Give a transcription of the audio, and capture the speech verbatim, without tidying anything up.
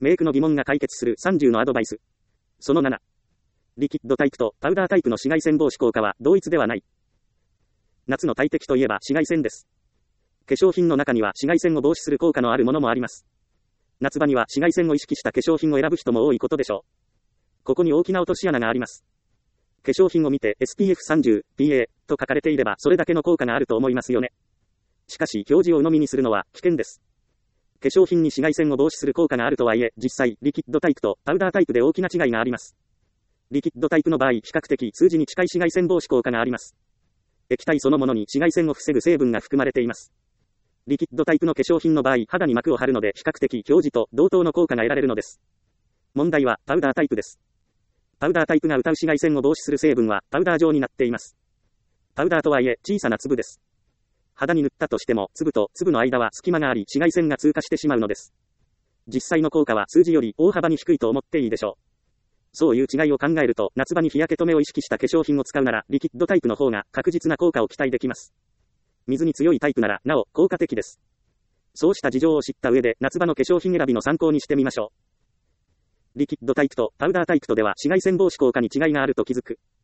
メイクの疑問が解決するさんじゅうのアドバイス。そのなな。リキッドタイプとパウダータイプの紫外線防止効果は同一ではない。夏の大敵といえば紫外線です。化粧品の中には紫外線を防止する効果のあるものもあります。夏場には紫外線を意識した化粧品を選ぶ人も多いことでしょう。ここに大きな落とし穴があります。化粧品を見て エスピーエフさんじゅう、ピーエー と書かれていればそれだけの効果があると思いますよね。しかし表示を鵜呑みにするのは危険です。化粧品に紫外線を防止する効果があるとはいえ、実際、リキッドタイプとパウダータイプで大きな違いがあります。リキッドタイプの場合、比較的数字に近い紫外線防止効果があります。液体そのものに紫外線を防ぐ成分が含まれています。リキッドタイプの化粧品の場合、肌に膜を張るので比較的表示と同等の効果が得られるのです。問題はパウダータイプです。パウダータイプが謳う紫外線を防止する成分はパウダー状になっています。パウダーとはいえ小さな粒です。肌に塗ったとしても粒と粒の間は隙間があり紫外線が通過してしまうのです。実際の効果は数字より大幅に低いと思っていいでしょう。そういう違いを考えると夏場に日焼け止めを意識した化粧品を使うならリキッドタイプの方が確実な効果を期待できます。水に強いタイプならなお効果的です。そうした事情を知った上で夏場の化粧品選びの参考にしてみましょう。リキッドタイプとパウダータイプとでは紫外線防止効果に違いがあると気づく。